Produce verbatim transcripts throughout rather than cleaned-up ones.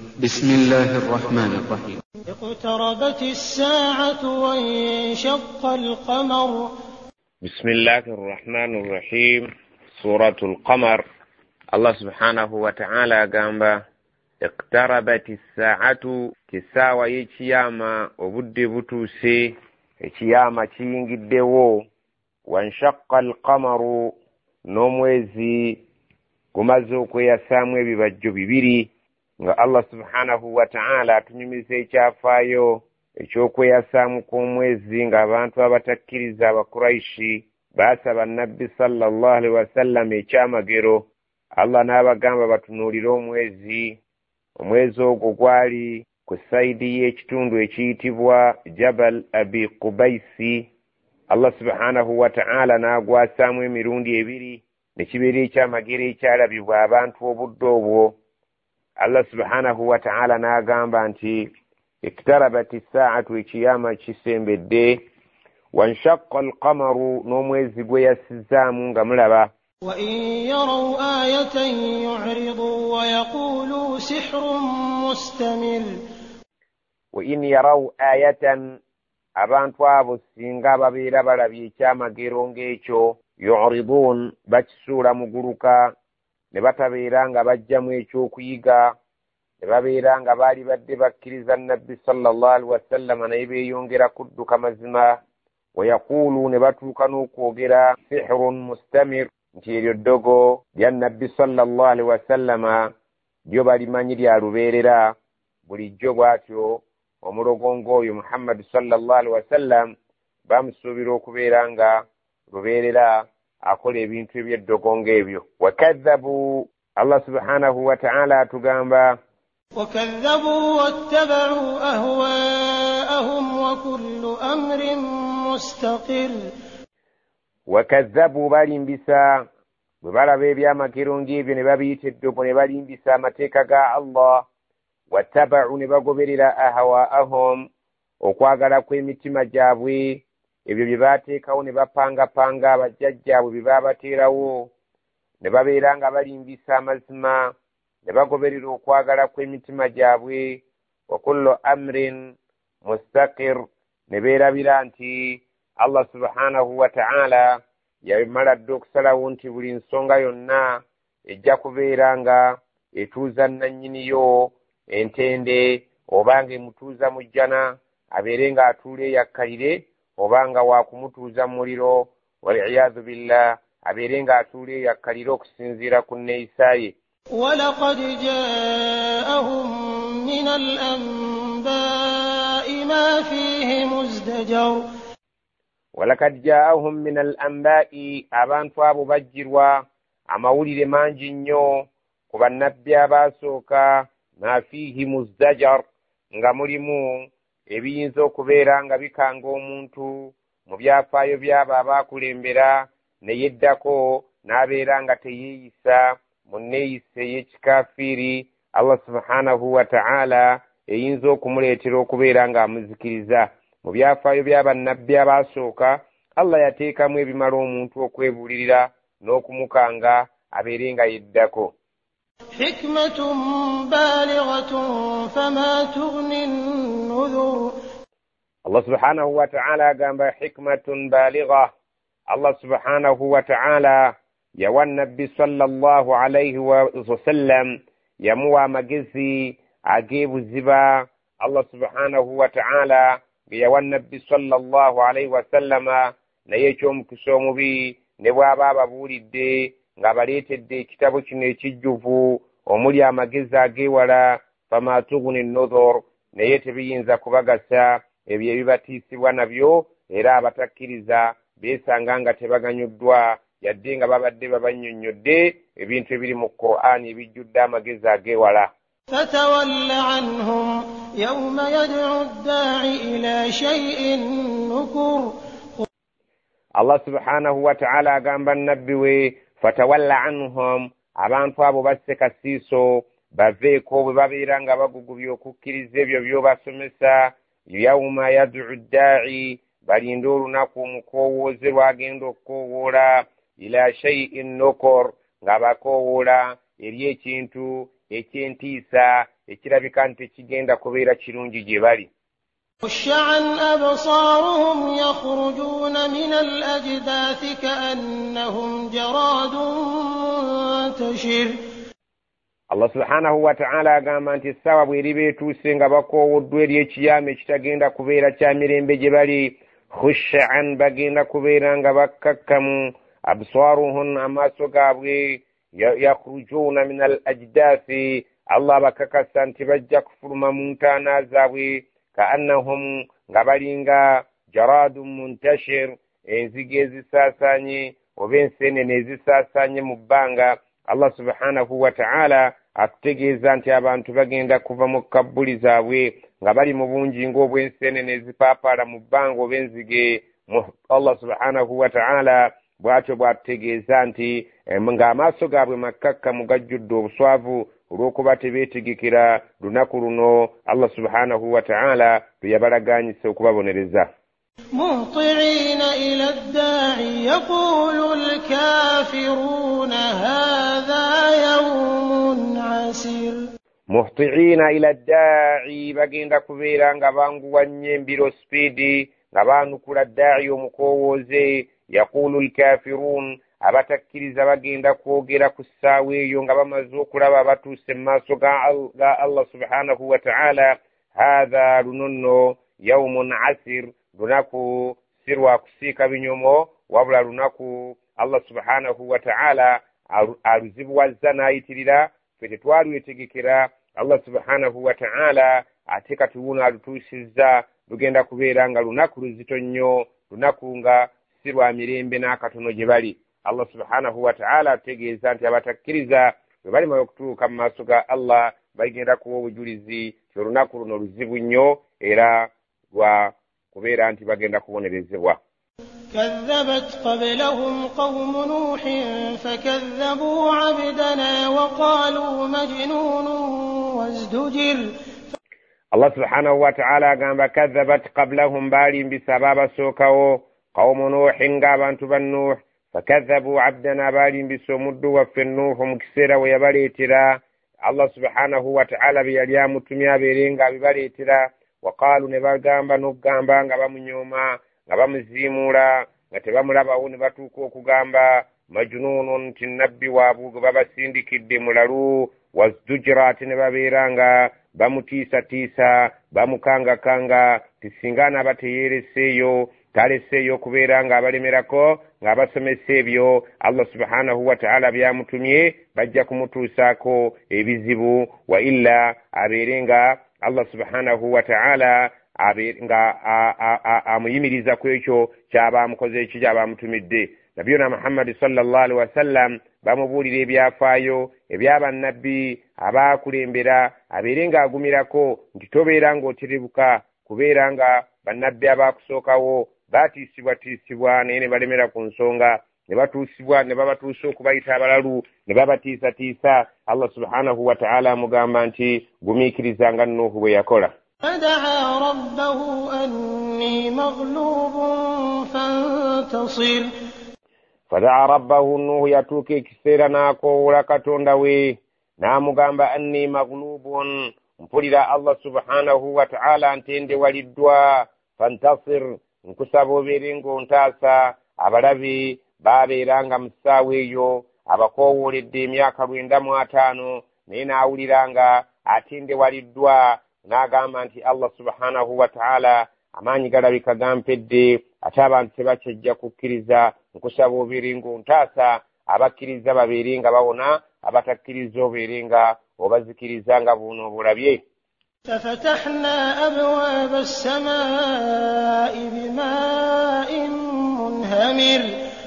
بسم الله الرحمن الرحيم. اقتربت الساعة وانشق القمر. بسم الله الرحمن الرحيم. سورة القمر. الله سبحانه وتعالى قام اقتربت الساعة كساوى يكياما وبدي بطوسي يكياما تينجدو وانشق القمر نوموزي kumazuku yasamu ebibajjo bibiri nga Allah subhanahu wa ta'ala atunyumiza ekyafaayo ekyokweyasamu kw'omwezi nga abantu abatakkiriza abakuraishi baasaba nabbi sallallahu alaihi wasallam ekyamagero. Allah n'abagamba batunuulire omwezi. Omwezi ogwo gwali ku saidi y'ekitundu ekiyitibwa Jabal Abi Qubaisi. Allah subhanahu wa ta'ala n'agwasamu emirundi ebiri nekibeera ekyamagero ekyalabibwa abantu obudde obwo. Allah subhanahu wa ta'ala n'agamba nti iktarabati saatu ekiyama kisembedde wanshaqqa alqamaru n'omwezi gwe yasizaamu nga mulaba. wa in yaraw ayatan yu'ridu wa yaqulu sihrun mustamir. wa in yaraw ayatan, abantu abo singa babeera balabye ekyamagero ng'ekyo, yu'ridun bakisuula muguluka ne batabeera nga bajjamu ekyokuyiga, ne babeera nga baali badde bakkiriza nabbi sallallahu alaihi wasallam naye beeyongera kudduka mazima. wa yaqulu, ne batuuka n'okwogera sihrun mustamir, nti eryo ddogo lya nabbi sallallahu alaihi wasallama lyo balimanyi lya lubeerera. bulijjo bw'atyo omulogongo oyo Muhammad sallallahu alaihi wasallam bamusuubira okubeera nga lubeerera akola ebintu ebyeddogo ng'ebyo. wakadhabu, Allah subhanahu wa ta'ala atugamba wakadhabu wattaba'u ahwa'ahum wa kullu amrin mustaqir. wakadhabu, balimbisa bwe balaba ebyamagero ng'ebyo ne babiyita eddogo ne balimbisa amateeka ga Allah. wattaba'u, ne bagoberera ahwa'ahum, okwagala kw'emitima gyabwe, ebyo bye baateekawo ne bapangapanga abajjajjaabwe bye baabateerawo, ne babeera nga balimbisa amazima, ne bagoberera okwagala kw'emitima gyabwe. wa kullu amrin mustaqir, ne beerabira nti Allah subhanahu wa ta'ala yamala dde okusalawo nti buli nsonga yonna ejja kubeera nga etuuza nannyiniyo entende, oba nga emutuuza mu jjana abeere nga atuula eyakkalire, oba nga wakumutuuza mu muliro wal'iyadhu billah abeere nga atuula eyakkalire okusinziira ku nneeyisa ye. walaqad jaa'ahum min al-anbaa'i ma fiihi muzdajar. walaqad jaa'ahum min al-anbaa'i, abantu abo bajjirwa amawulire mangi nnyo ku bannabbi abaasooka, ma fiihi muzdajar, nga mulimu ebiyinza okubeera nga bikanga omuntu mu byafaayo by'abo abaakulembera ne yeddako n'abeera nga teyeeyisa mu nneeyisa ey'ekikafiiri. Allah subhanahu wa ta'ala eyinza okumuleetera okubeera ng'amuzikiriza. mu byafaayo by'abannabbi abaasooka Allah yateekamu ebimala omuntu okwebuulirira n'okumukanga abeere nga yeddako. hikmatun balighatun fama tughni an-nudhur. Allah subhanahu wa ta'ala agamba hikmatun baligha. Allah subhanahu wa ta'ala yawa nabbi sallallahu alayhi wa sallam yamuwa amagezi ag'ebuziba. Allah subhanahu wa ta'ala yawa nabbi sallallahu alayhi wa sallama naye ekyomukisa omubi ne bw'aba ababuulidde ng'abaleetedde ekitabo kino ekijjuvu omuli amagezi ag'ewala, fama tughni an-nudhur, naye tebiyinza kubagasa ebyo ebibatiisibwa nabyo, era abatakkiriza beesanga nga tebaganyuddwa yadde nga babadde babannyonnyodde ebintu ebiri mu Qur'ani ebijjudde amagezi ag'ewala. fatawalla anhum yawma yad'u ad-da'i ila shay'in nukur. Allah subhanahu wa ta'ala agamba nabbi we fatawalla anhum, abantu abo basse kasiiso baveeko bwe babeera nga bagugubya okukkiriza ebyo by'obasomesa. yawma yad'u ad-da'i, balinda olunaku omukoowooze lwagenda okukoowoola ila shay'in nukur, nga bakoowoola eri ekintu ekyentiisa ekirabika nti kigenda kubeera kirungi gye bali. خشعا أبصارهم يخرجون من الأجداث كأنهم جراد منتشر. Allah subhanahu wa ta'ala agamba nti essaawa bw'eriba etuuse nga bakoowoddwa eri ekiyama ekitagenda kubeera kya mirembe gye bali, khushaan bagenda kubeera nga bakkakkamu, absaaruhum amaaso gaabwe, yakhrujuuna min al ajdaasi, Allah bakakasa nti bajja kufuluma mu ntaana zaabwe, kaannahum nga balinga jaraadun muntashir, enzige ezisaasaanye oba enseenene ezisaasaanye mu bbanga. Allah subhanahu wa ta'ala akutegeeza nti abantu bagenda kuva mu kabbuli zaabwe nga bali mu bungi ng'obw'enseenene ezipaapaala mu bbanga oba enzige. Allah subhanahu wa ta'ala bw'atyo bw'atutegeeza nti ng'amaaso gaabwe makkakkamu gajjudde obuswavu olw'okuba tebeetegekera lunaku luno Allah subhanahu wa ta'ala lwe yabalagaanyisa okubabonereza. مهطعين إلى الداعي يقول الكافرون هذا يوم عسير. مهطعين إلى الداعي bagenda kubeera nga banguwa nnyo embiro speedi nga baanukula daa'i omukowooze. Yaqulu alkafirun, abatakkiriza bagenda kwogera ku ssaawa eyo nga bamaze okulaba abatuuse mu maaso ga Allah subhanahu wa ta'ala, haadha luno nno yawmun asir, lunaku si lwa kusiika binyomo wabula lunaku Allah subhanahu wa ta'ala aluzibuwazza n'ayitirira, ffe tetwalwetegekera. Allah subhanahu wa ta'ala ate kati wuno alutuusizza, lugenda kubeera nga lunaku luzito nnyo, lunaku nga si lwa mirembe n'akatono gye bali. Allah subhanahu wa ta'ala ategeeza nti abatakkiriza bwe balimaze okutuuka mu maaso ga Allah bagenda kuwa obujulizi ti olunaku luno luzibu nnyo era lwa kubeera nti bagenda kubonerezebwa. كذبت قبلهم قوم نوح فكذبوا عبدنا وقالوا مجنون وازدجر. Allah subhanahu wa ta'ala agamba كذبت قبلهم بالي بسبب سوكاو قوم نوح ng'abantu ba Nuh, فكذبوا عبدنا بالي بسومدو وفي النوح مكسيرا ويباليترا. Allah subhanahu wa ta'ala biyali amutumye abeere nga abibaleetera. Waqaalu ne bagamba n'okugamba nga bamunyoma nga bamuziimuula nga tebamulabawo ne batuuka okugamba majnuunun nti nabbi waabwe gwe babasindikidde mulalu. Wazdujira, ate ne babeera nga bamutiisatiisa bamukangakanga ti singa anaaba teyeereseeyo taleseeyo okubeera nga abalemerako ng'abasomesa ebyo Allah subhanahu wa ta'ala byamutumye bajja kumutuusaako ebizibu, wa illa abeere nga Allah subhanahu wa ta'ala nga amuyimiriza ku ekyo kyaba amukoze ekyo kyaba amutumidde. Nabiyuna Muhammad sallallahu alaihi wasallam bamubuulira ebyafaayo ebyabannabbi abaakulembera, abeere nga agumirako nti tobeera ng'oterebuka kubeera nga bannabbi abaakusookawo baatiisibwatiisibwa naye ne balemera ku nsonga, ne batuusibwa ne babatuusa okubayita abalalu ne babatiisatiisa. Allah subhanahu wa ta'ala amugamba nti gumiikiriza nga Nuuhu bwe yakola. فدعا ربه أني مغلوب فانتصر. فدعا ربه Nuuhu yatuuka ekiseera n'akoowoola Katonda we n'amugamba anni maghlubun, mpulira Allah subhanahu wa ta'ala ntendewaliddwa, fantasir, nkusaba obeere ng'ontaasa. Abalabi baabeeranga mu ssaawa eyo abakoowooledde emyaka lwenda mu ataano, naye n'awulira nga atendewaliddwa n'agamba nti Allah subhanahu wa ta'ala amaanyi galabika gampedde, ate abantu tebakyajja kukkiriza, nkusaba obeere ng'ontaasa. Abakkiriza babeere nga bawona, abatakkiriza obeere nga obazikiriza nga buno obulabye. ففتحنا أبواب السماء بماء منهمر.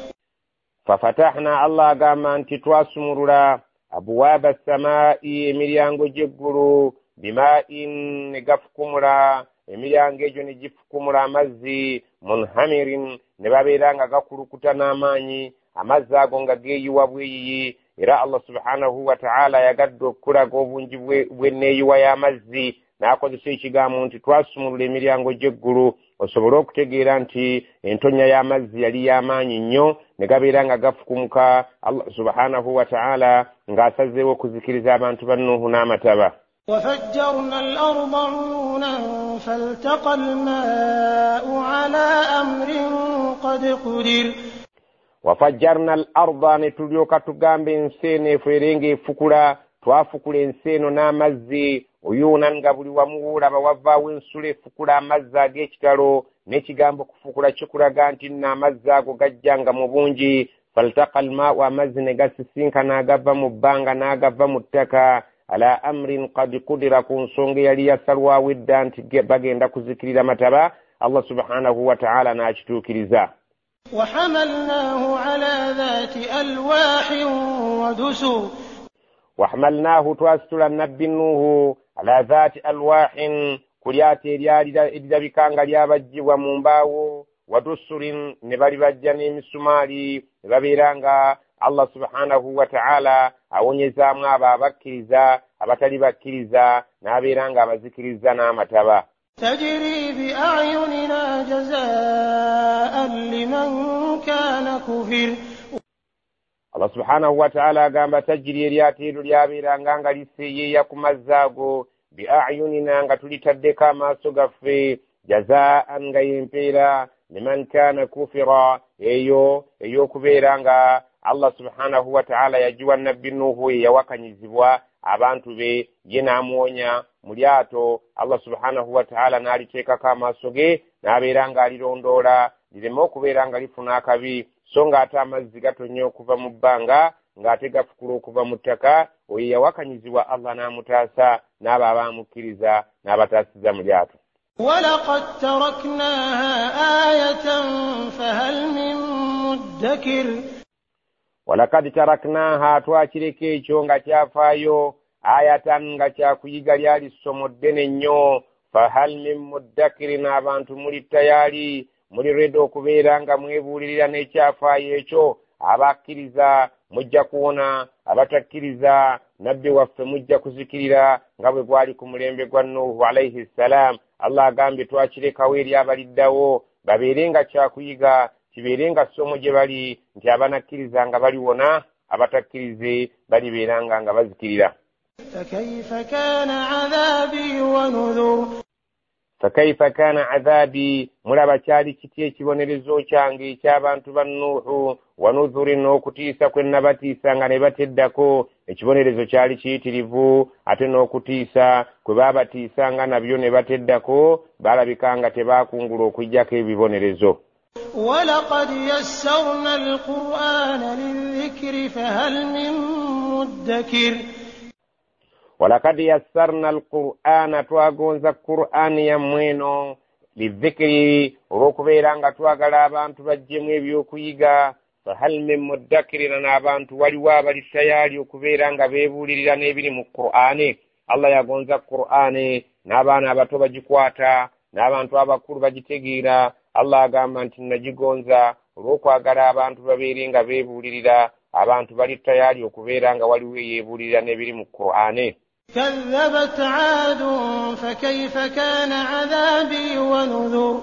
ففتحنا الله agamba nti twasumulula abwaaba samaa'i, emiryango gy'eggulu, bima'in, ne gafukumula emiryango egyo ne gifukumula amazzi, munhamirin, ne babeera nga gakulukuta n'amaanyi, amazzi ago nga geeyiwa bweyiyi. Era Allah subhanahu wa ta'ala yagadde okulaga obungi bw'enneeyiwa y'amazzi n'akozesa ekigambo nti twasumulula emiryango gy'eggulu, osobole okutegeera nti entonya y'amazzi yali y'amaanyi nnyo ne gabeera nga gafukumuka. Allah subhanahu wa ta'ala ng'asazeewo okuzikiriza abantu ba Nuuhu n'amataba. وفجرنا الأرض عيونا فالتقى الماء على أمر قد قدر وفجرنا الأرض نتليوك تغامب نسيني فرينجي فكرا twafukula enseno n'amazzi uyuna nga buli wamuwula bawavaawo ensula efukula amazzi ag'ekitalo n'ekigambo kufukula kikulaga nti nno amazzi ago gajjanga mu bungi faltaqa almaau amazzi ne gasisinkana agava mu bbanga n'agava mu ttaka ala amrin qad kudira ku nsonga yali yasalwawo edda nti bagenda kuzikirira mataba Allah subhanahu wa ta'ala n'akituukiriza. وحملناه على ذات ألواح ودسر وحملناه تواسطل النبي نوح على ذات ألواح كليات إلى بكانغ ليابجي ممباو ودسر نبالي بجاني مسماري نباليرانغا الله سبحانه وتعالى أونيزا مابا بكريزا أبتالي بكريزا نباليرانغا بذكريزا نامتابا تجري بأعيننا جزاء لمن كان كفر. Allah subhanahu wa ta'ala gamba tajiri lyatiru lyabiranga nga liseeyeeya ku mazzaago bi'ayunina nga tulitaddeko amaaso gaffe jazaan nga yempeera liman kana kufira eyo ey'okubeera nga Allah subhanahu wa ta'ala yajiwa nabbi Nuhu yawakanyizibwa abantu be ye n'amuwonya mu lyato. Allah subhanahu wa ta'ala n'aliteekako amaaso ge n'abeera nga alirondoola lireme okubeera nga lifuna akabi so nga ate amazzi gatonnya okuva mu bbanga ng'ate gafukula okuva mu ttaka oyo yawakanyizibwa Allah n'amutaasa n'abo abaamukkiriza n'abataasiza mu lyato. ولقد تركناها آية فهل من مدكر. ولقد تركناها twakireka ekyo nga kyafaayo ayatan nga kyakuyiga lyali ssomo ddene nnyo fahal min muddakirin abantu muli tayali muri redo okubeera nga mwebuulirira n'ekyafaayo ekyo abakkiriza mujja kuwona abatakkiriza nabbi waffe mujja kuzikirira nga bwe gwali ku mulembe gwa Nuhu alayhi salam. Allah agambye twakirekawo eri abaliddawo babeere nga kyakuyiga kibeere nga ssomo gye bali nti abanakkiriza nga baliwona abatakkirize balibeeranga nga bazikirira. فكيف كان عذابي ونذر. فكيف كان عذابي mulaba kyali kiti ekibonerezo kyange eky'abantu ba Nuhu wa nudhuri n'okutiisa kwe nabatiisa nga ne bateddako. Ekibonerezo kyali kiyitirivu ate n'okutiisa kwe baabatiisa nga nabyo ne bateddako balabika nga tebaakungula okujjako ebibonerezo. ولقد يسرنا القرآن للذكر فهل من مدكر. ولقد يسرنا القرآن twagonza Qur'an ya mweno lidhikri olw'okubeera nga twagala abantu bajjemu ebyokuyiga fahal min muddakirin n'abantu waliwo abali tayali okubeera nga beebuulirira n'ebiri mu Qur'ani. Allah yagonza Qur'ani n'abaana abato bagikwata n'abantu abakulu bagitegeera. Allah agamba nti nagigonza olw'okwagala abantu babeere nga beebuulirira abantu bali tayali okubeera nga waliwo eyeebuulirira n'ebiri mu Qur'ani. كذبت عاد فكيف كان عذابي ونذر.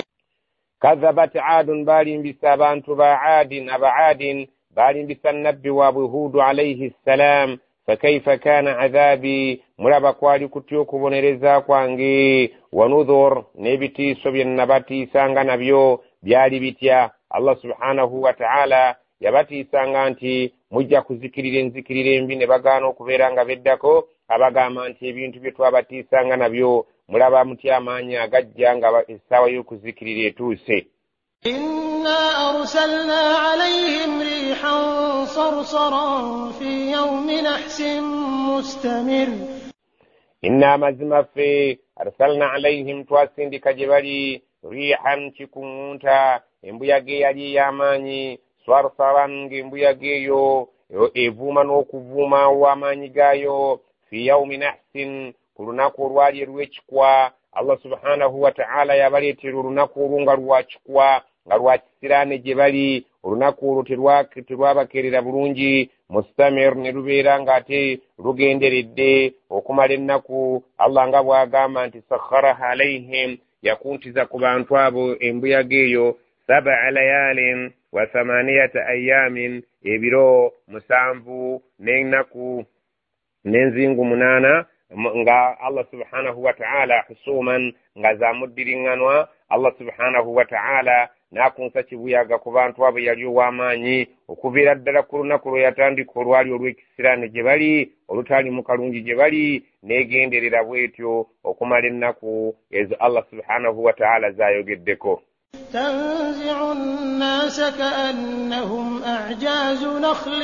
كذبت عاد بالنبس abantu ba عاد aba عاد بالنبس النبي وهود عليه السلام فكيف كان عذابي mulaba kwali kutyo kubonereza kwange wanudhur nebitiiso bye nabatiisanga nabyo byali bitya. Allah subhanahu wa ta'ala yabatiisanga nti mujja kuzikirira enzikirira embi ne bagaana okubeera nga beddako abagamba nti ebintu bye twabatiisanga nabyo mulaba mutya amaanyi agajja nga essaawa y'okuzikirira etuuse. إنا أرسلنا عليهم ريحا صرصرا في يوم نحس مستمر. إنا مزم في أرسلنا عليهم تواسندك جبالي ريحا تكونتا embuyaga yali y'amaanyi swarsaran embuyaga eyo evuuma n'okuvuuma olw'amaanyi gaayo fi yawmi nahsin ku lunaku olwali lw'ekikwa. Allah subhanahu wa ta'ala yabaleetera olunaku olwo nga lwakikwa nga lwakisiraane gye bali. Olunaku olwo terwabakerera bulungi mustamir ne lubeera ng'ate lugenderedde okumala ennaku. Allah nga bw'agamba nti sakharaha alayhim yakuntiza ku bantu abo embuyaga eyo sab'a layalin wa thamaniyata ayamin ebiro musanvu n'ennaku n'enzingu munaana nga Allah subhanahu wa ta'ala husuman nga zamuddiringanwa Allah subhanahu wa ta'ala nakunsa kibuyaga ku bantu abo yali ow'amaanyi okuviira ddala ku lunaku lwe yatandika olwali olw'ekisiraani gye bali olutali mu kalungi gye bali neegenderera bwetyo okumala ennaku ezo Allah subhanahu wa ta'ala zayogeddeko. تنزع الناس كأنهم أعجاز نخل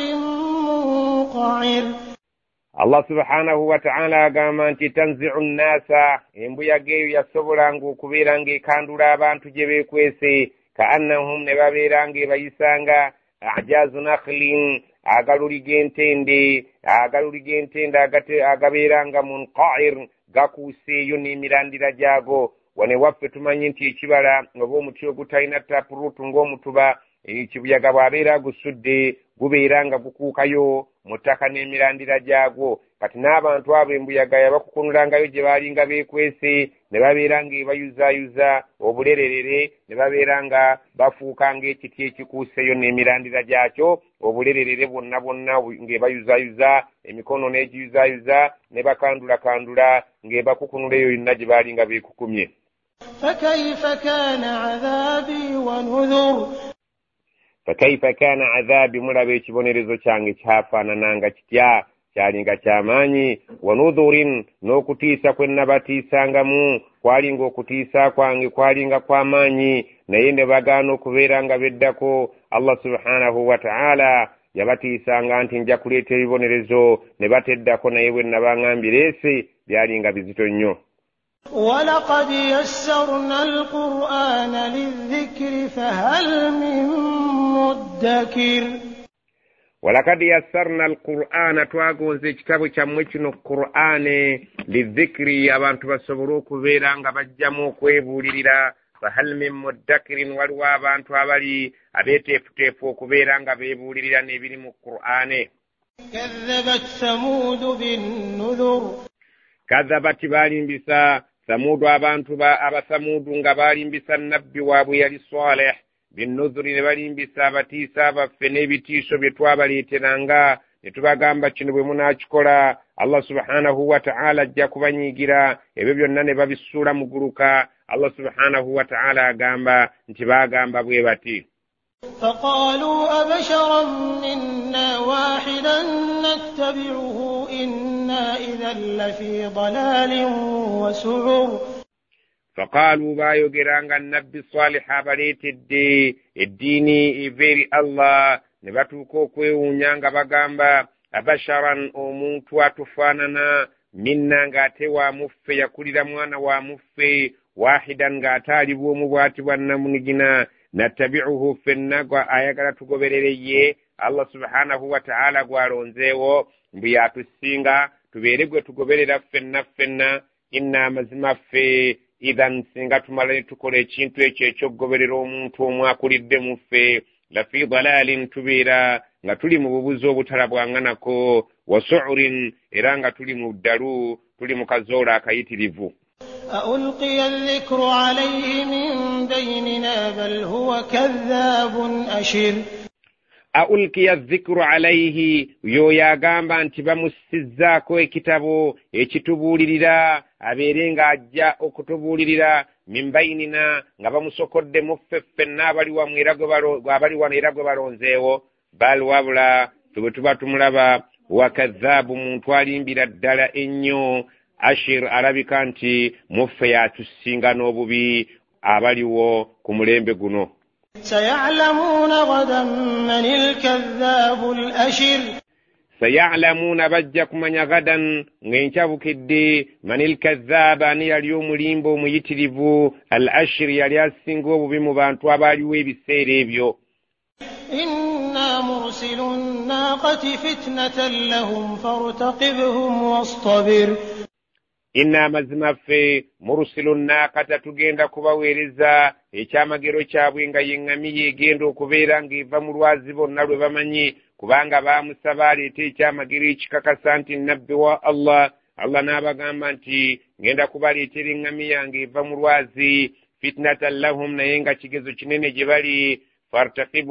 منقعر. Allah subhanahu wa ta'ala agamba nti tanzi'u nnasa embuyaga eyo yasobolanga okubeera ng'ekandula abantu gye beekwese kaannahum ne babeera ng'ebayisanga ajazu nakhlin agaluli g'entende agaluli g'entende agabeeranga munqa'ir gakuuseeyo n'emirandira gyago. Wane waffe tumanyi nti ekibala oba omuti ogutalina tapurutu ng'omutuba ekibuyaga bw'abeera gusudde gubeera nga gukuukayo mu ttaka n'emirandira gyagwo. Kati n'abantu abo embuyaga yabakukunulangayo gye baalinga beekwese ne babeera ng'ebayuzaayuza obulererere ne babeera nga bafuuka ng'ekiti ekikuuseyo n'emirandira gyakyo obulererere bwonna bwonna ng'ebayuzaayuza emikono n'egiyuzaayuza ne bakandulakandula ng'ebakukunula eyo yonna gye baalinga beekukumye. فكيف كان عذابي ونذر. fakaifa kana adhabi mulaba ekibonerezo kyange kyafaanananga kitya kyalinga kyamaanyi wanudhurin n'okutiisa kwe nabatiisangamu kwalinga okutiisa kwange kwalinga kwamaanyi naye ne bagaana okubeera nga beddako Allah subhanahu wa ta'ala yabatiisanga nti nja kuleeta ebibonerezo ne bateddako naye bwe nabaŋŋambireese byalinga bizito nnyo. ولقد يسرنا القرآن للذكر فهل من مدكر. ولقد يسرنا القرآن twagonze ekitabo kyammwe kino Qur'ane lidhikri abantu basobole okubeera nga bajjamu okwebuulirira fahal min muddakirin waliwo abantu abali abeeteefuteefu okubeera nga beebuulirira n'ebiri mu Qur'ane. كذبت ثمود بالنذر. كذبت balimbisa samudu abantu ba abasamudu nga balimbisa nabbi waabwe yali Saleh binnuzuri ne balimbisa abatiisa abaffe n'ebitiiso bye twabaleeteranga ne tubagamba kino bwe munaakikola Allah subhanahu wa ta'ala ajja kubanyiigira ebyo byonna ne babisuula mu guluka. Allah subhanahu wa ta'ala agamba nti baagamba bwe bati فقالوا أبشرا منا واحدا نتبعه إنا إذا لفي ضلال وسعر. فقالوا بايوغرanga النبي صالح abaletedde eddiini iveri Allah ne batuuka okwewuunya nga bagamba abasharan omuntu atufaanana minna ng'ate wa muffe yakulira mwana wa muffe wahidan ng'ate ali bw'omu bw'ati bwa namunigina natabi'uhu fenna gwa ayagala tugoberere ye Allah subhanahu wa ta'ala gwalonzeewo mbu yatusinga tubeere gwe tugoberera fenna fenna inna mazima ffe idhan singa tumala tukola ekintu ekyo ekyokugoberera omuntu omwakulidde mu ffe lafi dalalin tubeera nga tuli mu bubuzi obutalabwanganako wasu'urin era nga tuli mu ddalu tuli mu kazoola akayitirivu. ألقي الذكر عليه من بيننا بل هو كذاب أشر. ألقي الذكر عليه yo yagamba nti bamusizzaako ekitabo ekitubuulirira abeere ng'ajja okutubuulirira min bainina nga bamusokodde mu ffe ffenna abali wano era gwe balonzeewo bal wabula tube tuba tumulaba wakadhaabu muntu alimbira ddala ennyo ashir alabika nti muffe yatusinga n'obubi abaliwo ku mulembe guno. سيعلمون غدا من الكذاب الأشر. سيعلمون bajja kumanya gadan ng'enkyabukidde manil kadhaaba ani yali omulimba omuyitirivu al ashir yali asinga obubi mu bantu abaaliwo ebiseera ebyo. إنا مرسل الناقة فتنة لهم فارتقبهم واصطبر. inna mazima ffe murusilu naakata tugenda kubaweereza ekyamagero kyabwe nga yeŋŋami yeegenda okubeera ng'eva mu lwazi bonna lwe bamanyi kubanga baamusaba aleeta ekyamagero ekikakasa nti nabbi wa Allah. Allah n'abagamba nti ngenda kubaleetera eŋŋami yange eva mu lwazi fitnatan lahum naye nga kigezo kinene gye bali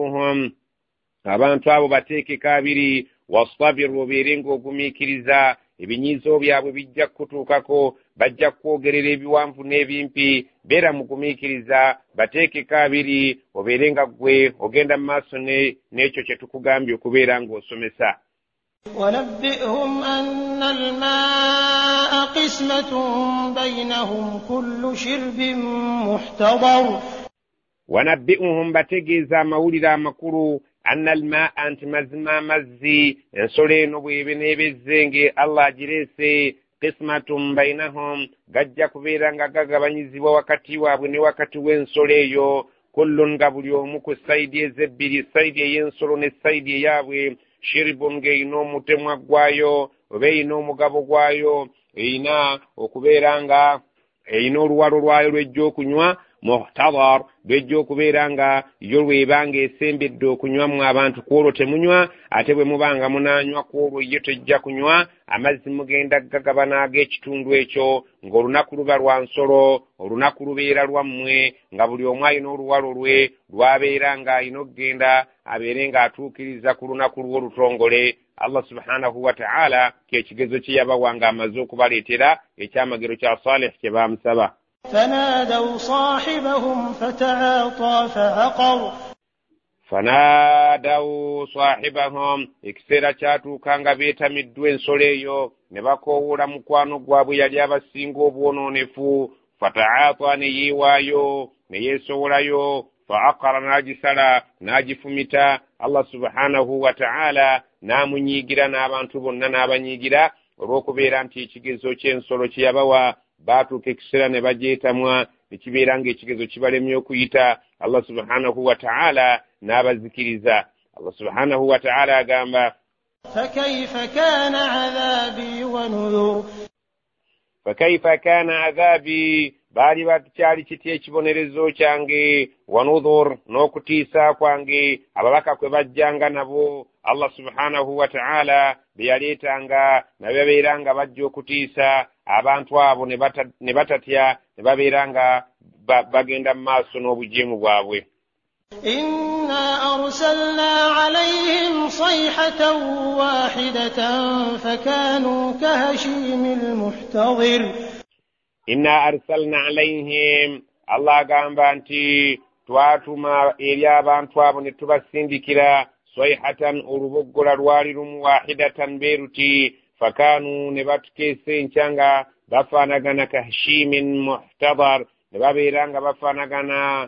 fartaqibuhum abantu abo bateekeko abiri wastabir obeere ng'ogumiikiriza ebinyiizo byabwe bijja kutuukako bajja kwogerera ebiwanvu n'ebimpi beera mu gumiikiriza bateekeko abiri obeere nga ggwe ogenda mu maaso n'ekyo kye tukugambye okubeera ng'osomesa. ونبئهم أن الماء قسمة بينهم كل شرب محتضر ونبئهم bategeeza amawulire amakulu anna almaa anti mazima mazzi ensolo eno bw'ebe n'ebezze Allah agireese qismatun bainahum gajja kubeera nga gagabanyizibwa wakati waabwe ne wakati w'ensolo eyo kullun nga buli omu ku sayidi ezebbiri sayidi ey'ensolo ne sayidi eyaabwe shiribun ng'eyina omutemwa gwayo oba eyina omugabo gwayo eyina okubeera nga eyina oluwalo lwayo lw'ejja okunywa muhtadar lw'ejja okubeera nga yo lw'ebanga esembedde okunywamu abantu kwolwo temunywa ate bwe mubanga munaanywa kwolwo ye tejja kunywa amazzi mugenda gagabana ag'ekitundu ekyo ng'olunaku luba lwa nsolo olunaku lubeera lwammwe nga buli omu alina oluwalo lwe lwabeera nga alina okugenda abeere ng'atuukiriza ku lunaku lw'olutongole. Allah subhanahu wa ta'ala ky'ekigezo kye yabawa ng'amaze okubaleetera ekyamagero kya Salih kye baamusaba. فنادوا صاحبهم فتعاطى فعقر فنادوا صاحبهم ekiseera kyatuuka nga beetamiddwa ensolo eyo ne bakoowoola mukwano gwabwe yali abasinga obwonoonefu. fataata ne yeewaayo ne yeesowolayo faaqara n'agisala n'agifumita. Allah subhanahu wa ta'ala n'amunyiigira n'abantu bonna n'abanyiigira olw'okubeera nti ekigezo ky'ensolo kye yabawa baatuuka ekiseera ne bajeetamwa ne kibeera ng'ekigezo kibalemye okuyita. Allah subhanahu wa ta'ala n'abazikiriza. Allah subhanahu wa ta'ala agamba فكيف كان عذابي ونذر فكيف كان عذابي baali bakyali kitya ekibonerezo kyange wanudhur n'okutiisa kwange ababaka kwe bajjanga nabo Allah subhanahu wa ta'ala be yaleetanga nabeera nga bajja okutiisa abantu abo ne batatya ne babeera nga bagenda mu maaso n'obujeemu bwabwe. إنا أرسلنا عليهم صيحة واحدة فكانوا كهشيم المحتضر. Inna arsalna alayhim Allah agamba nti twatuma eri abantu abo ne tubasindikira swayhatan oluboggola lwali lumu wahidatan beruti fakanu ne batukeesa enkyanga bafaanagana kahshimin muhtadar ne babeera nga bafaanagana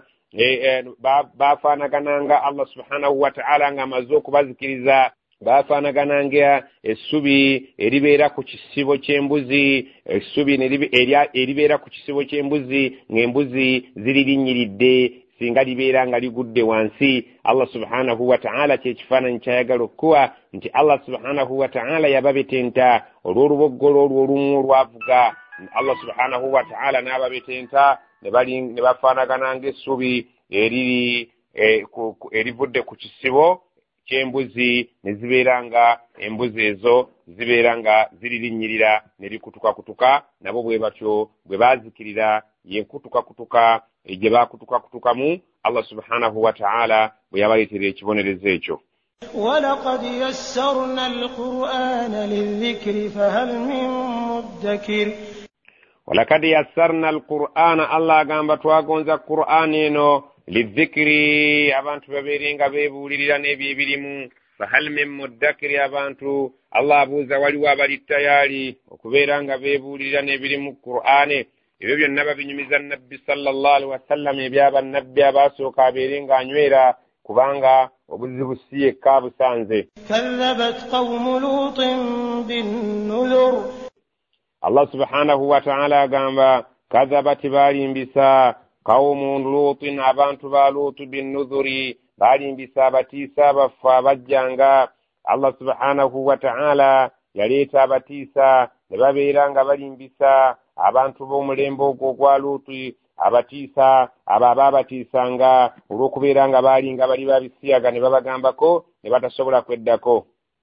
bafaanagana nga Allah subhanahu wa ta'ala nga amaze okubazikiriza bafaanagana nga essubi eribeera ku kisibo ky'embuzi essubi eribeera ku kisibo ky'embuzi ng'embuzi ziririnyiridde singa libeera nga ligudde wansi. Allah subhanahu wa ta'ala kyekifaananyi kyayagala okuwa nti Allah subhanahu wa ta'ala yababetenta olw'oluboggolo olwo olumu olwavuga. Allah subhanahu wa ta'ala n'ababetenta ne bafaanagana ng'essubi eriri erivudde ku kisibo ky'embuzi ne zibeera nga embuzi ezo zibeera nga ziririnyirira ne likutukakutuka. nabo bwe batyo bwe baazikirira yenkutukakutuka gye baakutukakutukamu Allah subhanahu wa ta'ala bwe yabaleetera ekibonerezo ekyo. ولقد يسرنا القرآن للذكر فهل من مدكر. ولقد يسرنا القرآن الله agamba twagonza Qur'an eno lidhikri abantu babeere nga beebuulirira n'ebyo ebirimu. fahal min muddakiri abantu Allah abuuza waliwo abali tayali okubeera nga beebuulirira n'ebirimu Qur'ane. ebyo byonna babinyumiza nabbi sallallahu alaihi wasallam ebyabannabbi abaasooka abeere ng'anywera kubanga obuzibu si yekka busanze. كذبت قوم لوط بالنذر. Allah subhanahu wa ta'ala agamba kadhabati balimbisa qaumu lutin abantu ba lutu binnudhuri balimbisa abatiisa abafu abajjanga. Allah subhanahu wa ta'ala yaleeta abatiisa ne babeera nga balimbisa abantu b'omulembe ogwo gwa lutu abatiisa abo abaabatiisanga olw'okubeera nga baali nga bali babisiyaga ne babagambako ne batasobola kweddako.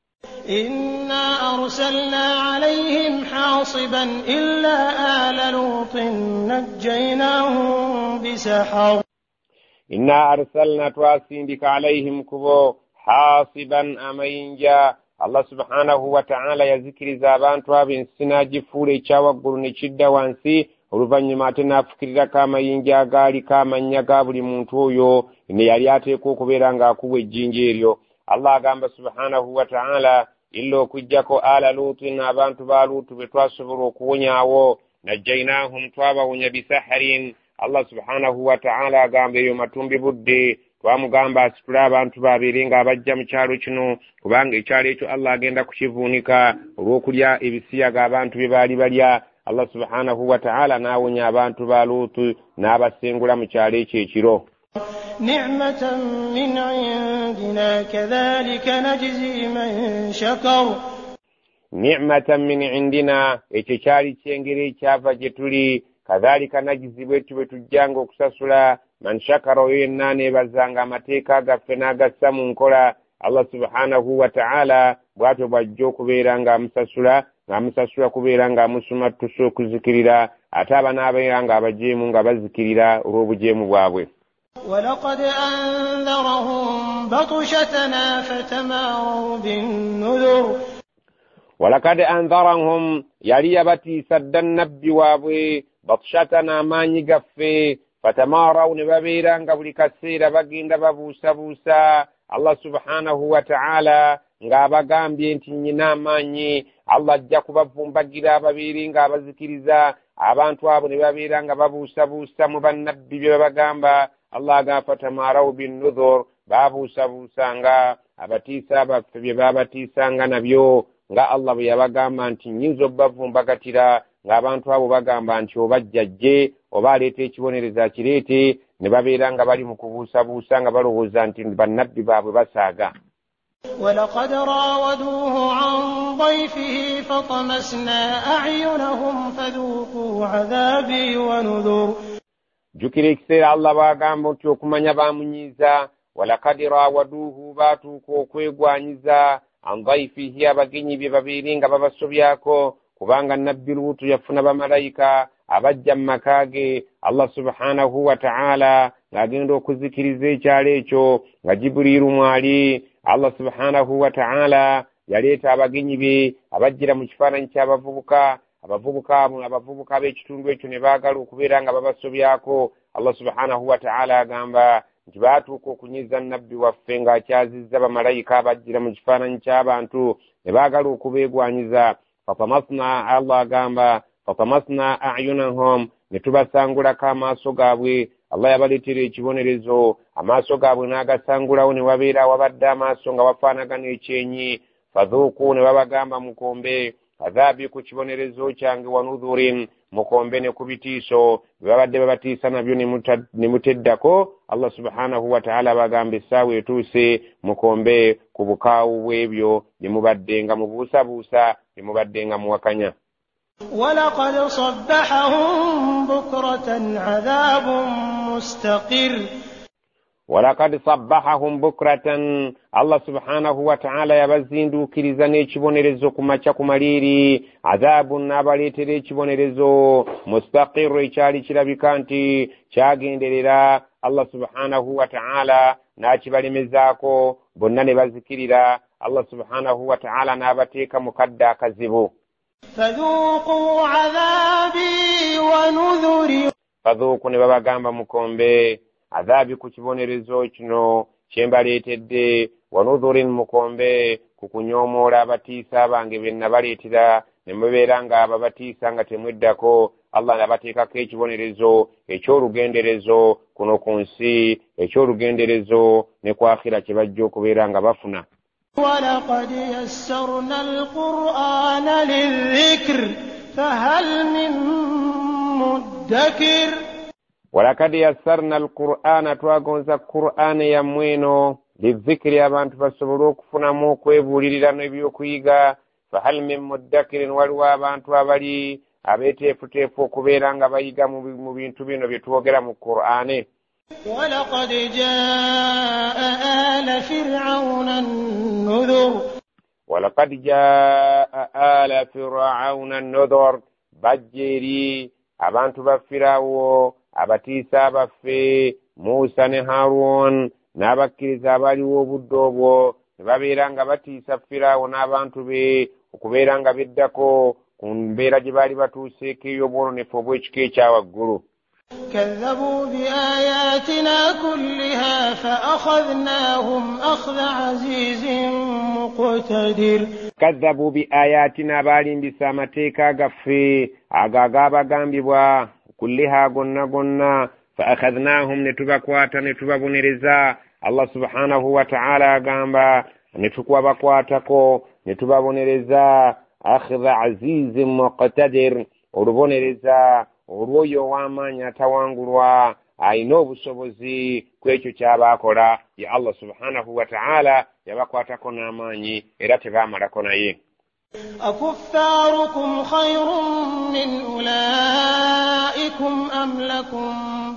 إنا أرسلنا عليهم حاصبا إلا آل لوط نجيناهم بسحر. إنا أرسلنا تواسندك عليهم كبو حاصبا أمينجا Allah subhanahu wa ta'ala yazikiriza abantu ab'ensi n'agifuula ekyawaggulu ne kidda wansi oluvannyuma ate n'afukirirako amayinja agaaliko amannya ga buli muntu oyo ne yali ateekwa okubeera ng'akuwa ejjinja eryo. Allah agamba subhanahu wa ta'ala illa okujjako ala luutin abantu ba luutu bwe twasobola okuwonyaawo najjaynahum twabawonya bisaharin. Allah subhanahu wa ta'ala agamba eyo matumbi budde twamugamba asitule abantu babeere nga abajja mu kyalo kino kubanga ekyalo ekyo Allah agenda kukivuunika olw'okulya ebisiyaga abantu bye baali balya. Allah subhanahu wa ta'ala n'awonya abantu ba luutu n'abasengula mu kyalo ekyo ekiro. ni'matan min 'indina kadhalika najzi man shakar. ni'matan min 'indina ekyo kyali kyengeri ekyava gye tuli kadhalika najzi bwetu bwe tujjanga okusasula man shakara oyo yenna aneebazanga amateeka gaffe n'agassa mu nkola. Allah subhanahu wa ta'ala bw'atyo bw'ajja okubeera ng'amusasula ng'amusasula kubeera ng'amusumattuse okuzikirira ate aba n'abeera ng'abajeemu nga bazikirira olw'obujeemu bwabwe. ولقد أنذرهم بطشتنا فتماروا بالنذر. ولقد أنذرهم yali yabatiisa dda nnabbi waabwe batshatana amaanyi gaffe fatamaaraw ne babeera nga buli kaseera bagenda babuusabuusa. Allah subhanahu wa ta'ala ng'abagambye nti nnyina amaanyi Allah ajja kubavumbagira ababeere ng'abazikiriza abantu abo ne babeera nga babuusabuusa mu bannabbi bye babagamba. Allah agamba fatamaaraw binnudhur baabuusabuusanga abatiisa baffe bye baabatiisanga nabyo nga Allah bwe yabagamba nti nnyinza obbavumbagatira ng'abantu abo bagamba nti oba jjajje oba aleeta ekibonereza akireete ne babeera nga bali mu kubuusabuusa nga balowooza nti bannabbi baabwe basaaga. ولقد راودوه عن ضيفه فطمسنا أعينهم فذوقوا عذابي ونذر. jjukira ekiseera Allah bw'agamba nti okumanya baamunyiiza walaqad rawaduuhu baatuuka okwegwanyiza an dhaifihi abagenyi bye babeere nga babasobyako kubanga nabbi Luutu yafuna bamalayika abajja mu maka ge. Allah subhanahu wa ta'ala ng'agenda okuzikiriza ekyalo ekyo nga Jibuliiru mwali. Allah subhanahu wa ta'ala yaleeta abagenyi be abajjira mu kifaananyi ky'abavubuka abavubuka abavubuka b'ekitundu ekyo ne baagala okubeera nga babasobyako. Allah subhanahu wa ta'ala agamba nti baatuuka okunyiza nabbi waffe ng'akyazizza bamalayika abajjira mu kifaananyi ky'abantu ne baagala okubeegwanyiza. fatamasna Allah agamba fatamasna a'yunahum ne tubasangulako amaaso gaabwe. Allah yabaleetera ekibonerezo amaaso gaabwe n'agasangulawo ne wabeera wabadde amaaso nga wafaanagana ekyenyi. fadhuuku ne babagamba mukombe adhaabi ku kibonerezo kyange wanudhurin mukombe ne ku bitiiso bye babadde babatiisa nabyo ne muteddako. Allah subhanahu wa ta'ala bagamba essaawa etuuse mukombe ku bukaawu bw'ebyo ne mubadde nga mubuusabuusa ne mubadde nga muwakanya. ولقد صبحهم بكرة عذاب مستقر. ولقد صبحهم بكرة Allah subhanahu wa ta'ala yabazinduukiriza n'ekibonerezo ku makya ku maliiri adhabu n'abaleetera ekibonerezo mustaqirru ekyali kirabika nti kyagenderera. Allah subhanahu wa ta'ala n'akibalemezaako bonna ne bazikirira. Allah subhanahu wa ta'ala n'abateeka mu kadde akazibu. فذوقوا عذابي ونذري. fadhuuku ne babagamba mukombe adhaabi ku kibonerezo kino kye mbaleetedde wanudhurin mukombe ku kunyoomoola abatiisa bange be nabaleetera ne mubeera nga ababatiisa nga temweddako. Allah n'abateekako ekibonerezo eky'olugenderezo kuno ku nsi eky'olugenderezo ne ku akhira kye bajja okubeera nga bafuna. ولقد يسرنا القرآن للذكر فهل من مدكر. ولقد يسرنا القرآن twagonza Qur'an ya mweno lizikri abantu basobole okufunamu okwebuulirira n'ebyokuyiga. fahal min muddakirin waliwo abantu abali abeeteefuteefu okubeera nga bayiga mu bintu bino bye twogera mu Qur'an. ولقد جاء آل فرعون النذر. ولقد جاء آل فرعون النذر bajjeeri abantu ba Firawo abatiisa abaffe Musa ne Harun n'abakkiriza abaliwo obudde obwo ne babeera nga batiisa Firaawo n'abantu be okubeera nga beddako ku mbeera gye baali batuuseeko ey'obwononefu obw'ekika ekya waggulu. كذبوا بآياتنا كلها فأخذناهم أخذ عزيز مقتدر كذبوا بآياتنا balimbisa amateeka gaffe ago agaabagambibwa kulliha gonna gonna فأخذناهم ne tubakwata ne tubabonereza. Allah subhanahu wa ta'ala agamba ne tukwabakwatako ne tubabonereza akhadha azizin muqtadir, olubonereza olwoyo w'amaanyi atawangulwa ayina obusobozi kwekyo kyabaakola. ya Allah subhanahu wa ta'ala yabakwatako n'amaanyi era tebaamalako naye. أكفاركم خير من أولئكم أم لكم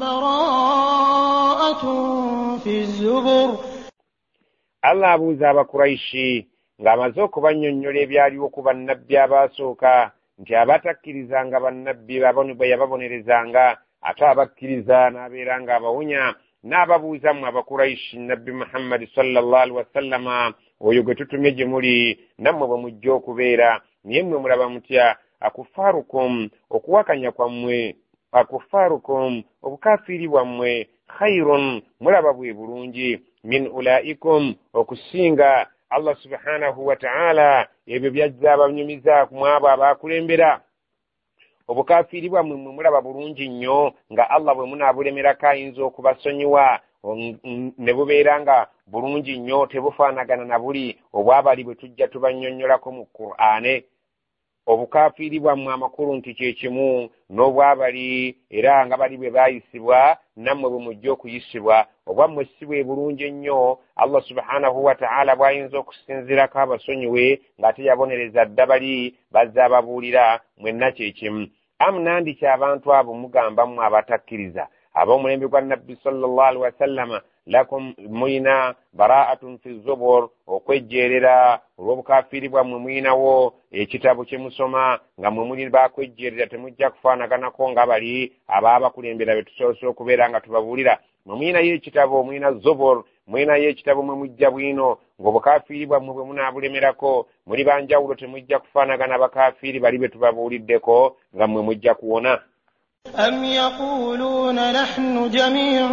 براءة في الزبر. Allah abuuza Abakuraishi ng'amaze okubannyonnyola ebyaliwo ku bannabbi abaasooka nti abatakkirizanga bannabbi babone bwe yababonerezanga ate abakkiriza n'abeera ng'abawonya. N'ababuuza mmwe Abakuraishi Nabbi Muhammad sallallahu alaihi wasallama oyo gwe tutumye gye muli nammwe bwe mujja okubeera naye mmwe mulaba mutya? Akufaarukum okuwakanya kwammwe, akufaarukum obukafiiri bwammwe, khayrun mulaba bwe bulungi, min ulaikum okusinga Allah subhanahu wa ta'ala ebyo byajja abanyumiza mu abo abaakulembera. Obukafiiri bwammwe mmwe mulaba bulungi nnyo nga Allah bwe munaabulemerako ayinza okubasonyiwa ne bubeera nga bulungi nnyo tebufaanagana na buli obwabali bwe tujja tubannyonnyolako mu Qur'ane. Obukafiiri bwammwe amakulu nti kye kimu n'obwabali era nga bali bwe baayisibwa nammwe bwe mujja okuyisibwa. Obwammwe si bwe bulungi ennyo Allah subhanahu wa ta'ala bw'ayinza okusinziirako abasonyiwe ng'ate yabonereza dda bali bazze ababuulira mwenna kye kimu. Amu nandiki abantu abo mugamba mmwe abatakkiriza ab'omulembe gwa Nabbi sallallahu alaihi wasallama lakum muyina bara'atun fi zubur, okwejjeerera olw'obukafiiri bwammwe muyinawo ekitabo kye musoma nga mwe muli bakwejjeerera temujja kufaanaganako nga bali abaabakulembera be tusoose okubeera nga tubabuulira. Mwe muyinayo ekitabo, muyina zubur, muyinayo ekitabo mwe mujja bwino ng'obukafiiri bwammwe bwe munaabulemerako muli banjawulo temujja kufaanagana bakafiiri bali be tubabuuliddeko nga mmwe mujja kuwona. أم يقولون نحن جميع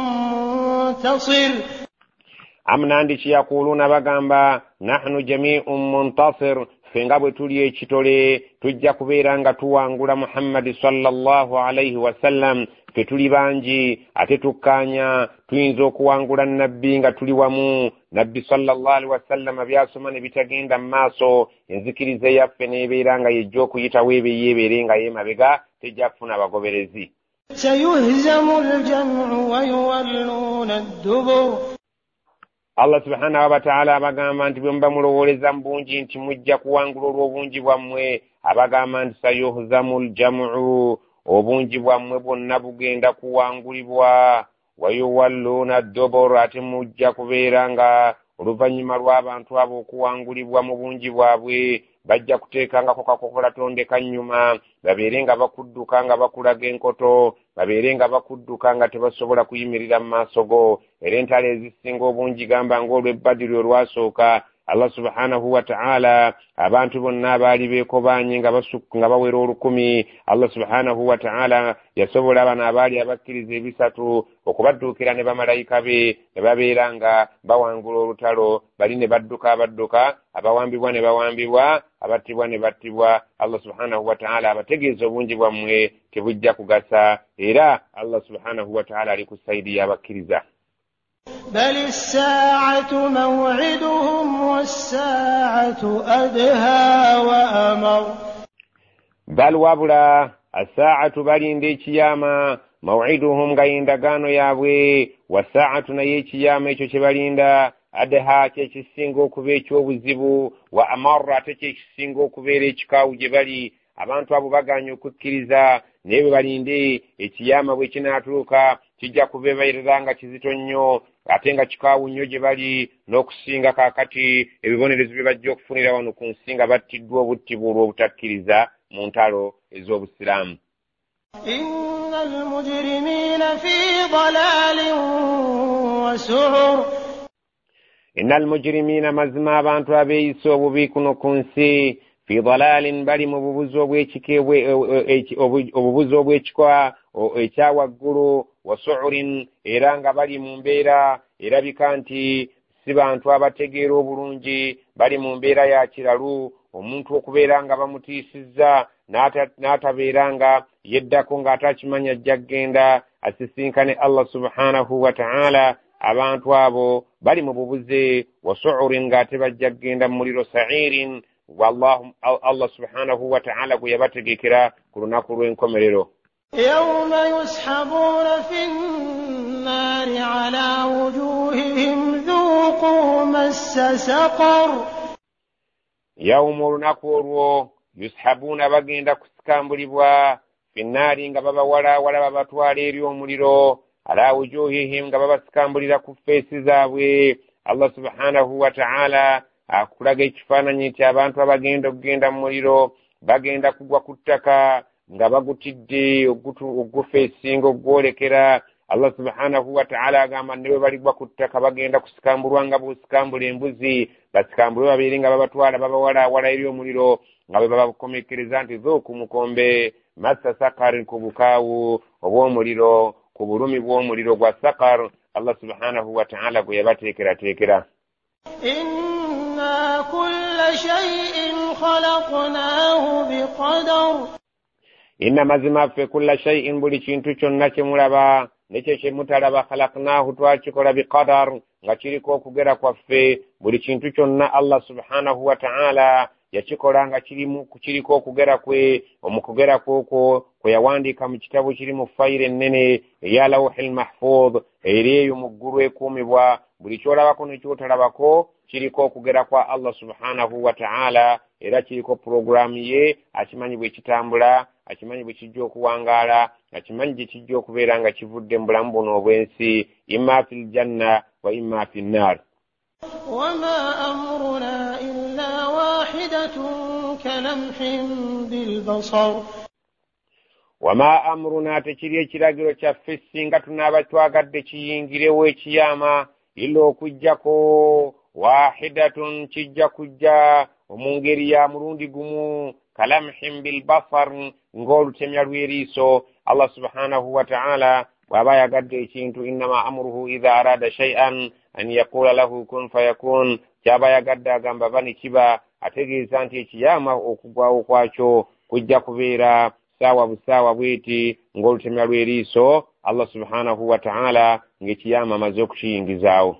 منتصر am nandiki yaquluna bagamba nahnu jami'un muntasir, fenga bwe tuli ekitole tujja kubeera nga tuwangula Muhammad sallallahu alaihi wasallam. Fe tuli bangi ate tukkaanya tuyinza okuwangula nabbi nga tuli wamu. Nabbi sallallahu alaihi wasallam byasoma ne bitagenda mu maaso, enzikiriza yaffe n'ebeera nga yejja okuyitawo ebe yeebeere nga yeemabega tejja kufuna bagoberezi. سيهزم الجمع ويولون الدبر. Allah subhanahu wa ta'ala abagamba nti bwe muba mulowooleza mu bungi nti mujja kuwangula olw'obungi bwammwe, abagamba nti sayuhzamul jam'u, obungi bwammwe bwonna bugenda kuwangulibwa. Wayuwalluuna dubur, ate mujja kubeera nga oluvannyuma lw'abantu abo okuwangulibwa mu bungi bwabwe bajja kuteekangako kakokola tonde kannyuma, babeere nga bakudduka nga bakulaga enkoto, babeere nga bakudduka nga tebasobola kuyimirira mu maaso go. Era entalo ezisinga obungi gamba ng'olw'ebbadiri olwasooka Allah subhanahu wa ta'ala abantu bonna abaali beekobaanye nga basukka nga bawera olukumi, Allah subhanahu wa ta'ala yasobola abana abaali abakkiriza ebisatu okubadduukira ne bamalayika be ne babeera nga bawangula olutalo, bali ne badduka abadduka, abawambibwa ne bawambibwa, abattibwa ne battibwa. Allah subhanahu wa ta'ala abategeeza obungi bwammwe tebujja kugasa, era Allah subhanahu wa ta'ala ali ku sayidi y'abakkiriza. بل الساعة موعدهم والساعة أدهى وأمر. بل وابلا الساعة balinde ekiyama موعدهم nga yendagaano yaabwe, wasaatu naye ekiyama ekyo kye balinda adha kye kisinga okuba ekyobuzibu, wa amarra ate kye kisinga okubeera ekikaawu gye bali. Abantu abo baganya okukkiriza naye bwe balinde ekiyama bwe kinaatuuka kijja kubeera nga kizito nnyo ate nga kikaawu nnyo gye bali n'okusinga kaakati ebibonerezo bye bajja okufunira wano ku nsi nga battiddwa obuttibwa olw'obutakkiriza mu ntalo ez'obusiraamu. إن المجرمين في ضلال وسعر. innal mujrimina mazima abantu abeeyisa obubi kuno ku nsi fi dalalin bali mu bubuzi obw'ekikebwe obubuzi obw'ekikwa ekyawaggulu wa su'urin era nga bali mu mbeera erabika nti si bantu abategeera obulungi bali mu mbeera ya kiralu omuntu okubeera nga bamutiisizza n'atabeera nga yeddako ng'atakimanya ajja kgenda asisinkane Allah subhanahu wa ta'ala abantu abo bali mu bubuze wa su'urin ng'ate bajja kgenda mu muliro sa'irin wallahu Allah subhanahu wa ta'ala gwe yabategekera ku lunaku lw'enkomerero. يوم يسحبون في النار على وجوههم ذوقوا مس سقر يوم olunaku olwo yushabuna bagenda kusikambulibwa finnaari nga babawala wala babatwala eri omuliro ala wujuhihim nga babasikambulira ku feesi zaabwe. Allah subhanahu wa ta'ala akulaga ekifaananyi nti abantu abagenda okugenda mu muliro bagenda kugwa ku ttaka nga bagutidde ogufeesinga ogwolekera. Allah subhanahu wa ta'ala agamba ne bwe baligwa ku ttaka bagenda kusikambulwa nga bw'osikambula embuzi basikambulwe babeere nga babatwala babawala wala eri omuliro nga bwe babakomekereza nti zuuku mukombe massa sakar ku bukaawu obw'omuliro ku bulumi bw'omuliro gwa sakar Allah subhanahu wa ta'ala gwe yabateekerateekera. inna kulla shay'in khalaqnahu biqadar inna mazima ffe kulla shay'in buli kintu kyonna kye mulaba nekyo kye mutalaba khalaqnahu twakikola biqadar nga kiriko okugera kwaffe. buli kintu kyonna Allah subhanahu wa ta'ala yakikola nga kiriko okugera kwe. omukugera kwokwo kwe yawandiika mu kitabu kiri mu fayire ennene eya lawhil mahfuz eri eyo mu ggulu ekuumibwa. buli kyolabako nekyotalabako kiriko okugera kwa Allah subhanahu wa ta'ala era kiriko programu ye akimanyi bwe kitambula akimanyi bwe kijja okuwangaala akimanyi gye kijja okubeera nga kivudde mu bulamu buno obw'ensi imma fil janna wa imma fin nar. wama amruna illa wahidatun kalamhin bilbasar wama amruna tekiri ekiragiro kyaffe singa tunaaba twagadde kiyingirewo ekiyama illa okujjako wahidatun kijja kujja mu ngeri ya mulundi gumu kalamhin bilbasar ng'olutemya lw'eriiso. Allah subhanahu wa ta'ala bw'aba yagadde ekintu innama amruhu idha arada shay'an an yaqula lahu kun fayakun kyaba yagadde agamba bani kiba ategeeza nti ekiyama okugwawo kwakyo kujja kubeera saawa busaawa bweti ng'olutemya lw'eriiso Allah subhanahu wa ta'ala ng'ekiyama amaze okukiyingizaawo.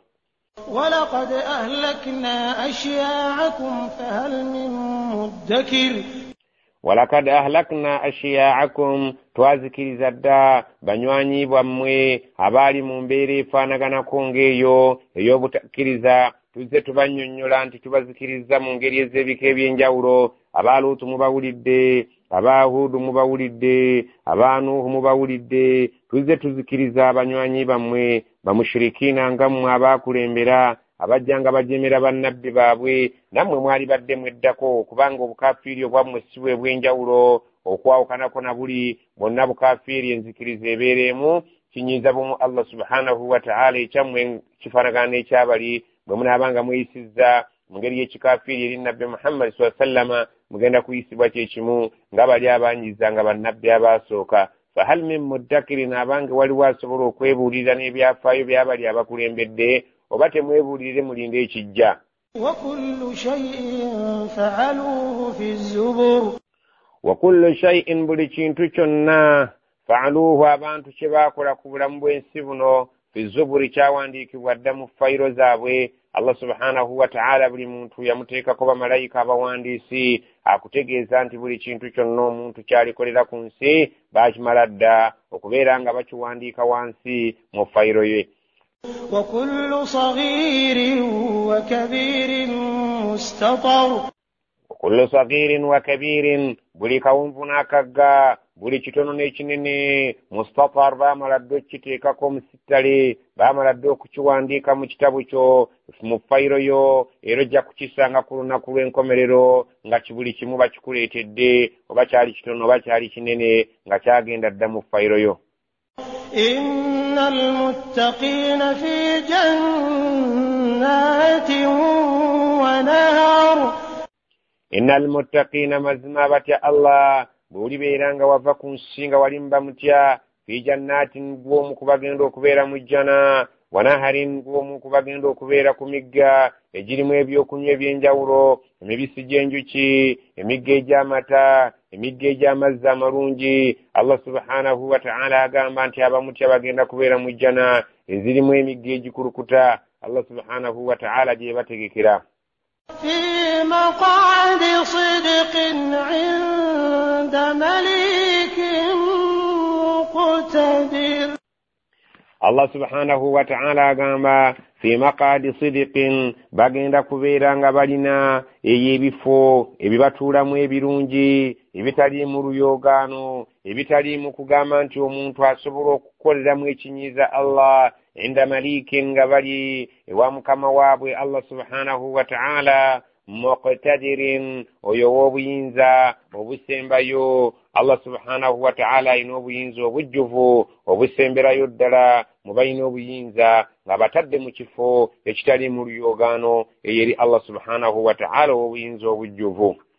ولقد أهلكنا أشياعكم فهل من مدكر ولقد أهلكنا أشياعكم twazikiriza dda banywanyi bwammwe abaali mu mbeera efaanaganako ng'eyo ey'obutakkiriza tuzze tubannyonnyola nti tubazikiriza mu ngeri ez'ebika eby'enjawulo. aba Luutu mubawulidde, aba Huudu mubawulidde, aba Nuuhu mubawulidde. tuzze tuzikiriza abanywanyi bammwe bamushirikiina nga mmwe abaakulembera abajjanga bajemera bannabbi baabwe nammwe mwali badde mweddako kubanga obukafiiri obwammwe si bwe bw'enjawulo okwawukanako na buli bonna bukafiiri enzikiriza ebeereemu kinyiiza bumu Allah subhanahu wa ta'ala ekyammwe kifaanagana n'ekyabali bwe munaabanga mweyisizza mu ngeri y'ekikafiiri eri nabbi Muhammad sallallahu alaihi wasallam mugenda kuyisibwa kyekimu nga bali abanyiza nga bannabbi abaasooka. fahal min muddakirin abange waliwo asobola okwebuulirira n'ebyafaayo by'abali abakulembedde oba temwebuulirire mulinde ekijja. وكل شيء فعلوه في الزبر وكل شيء buli kintu kyonna fa'aluhu abantu kye baakola ku bulamu bw'ensi buno fi zuburi kyawandiikibwa dda mu fayiro zaabwe. Allah subhanahu wa ta'ala buli muntu yamuteekako bamalayika abawandiisi akutegeeza nti buli kintu kyonna omuntu kyalikolera ku nsi baakimala dda okubeera nga bakiwandiika wansi mu fayiro ye. وكل صغير وكبير مستطر وكل صغير وكبير buli kawunvu n'akagga buli kitono n'ekinene mustatar baamala dda okukiteekako omusittale baamala dda okukiwandiika mu kitabu kyo mu fayiro yo era ojja kukisanga ku lunaku lw'enkomerero nga buli kimu bakikuleetedde oba kyali kitono oba kyali kinene nga kyagenda dda mu fayiro yo. innal muttaqina fi jannatin wa nahar innal muttaqina mazma batya Allah buli beeranga wava ku nsinga walimba mutya fi jannatin gwomu kubagenda okubeera mu jjana wa naharin gwomu kubagenda okubeera ku migga egirimu ebyokunywa ebyenjawulo emibisi gy'enjuki emigga egy'amata emigga egy'amazzi amalungi. Allah subhanahu wa ta'ala agamba nti abamutya bagenda kubeera mu jjana ezirimu emigga egikulukuta. Allah subhanahu wa ta'ala gye bategekera في مقعد صدق عند مليك مقتدر. Allah subhanahu wa ta'ala agamba fi maqadi sidiqin bagenda kubeera nga balina ey'ebifo ebibatuulamu ebirungi ebitaliimu luyoogaano ebitaliimu kugamba nti omuntu asobola okukoleramu ekinyiiza Allah inda malikin nga bali ewa mukama waabwe Allah subhanahu wa ta'ala muqtadirin oyo w'obuyinza obusembayo. Allah subhanahu wa ta'ala ayina obuyinza obujjuvu obusemberayo ddala mu balina obuyinza nga batadde mu kifo ekitali mu luyoogaano eyeri Allah subhanahu wa ta'ala obuyinza obujjuvu.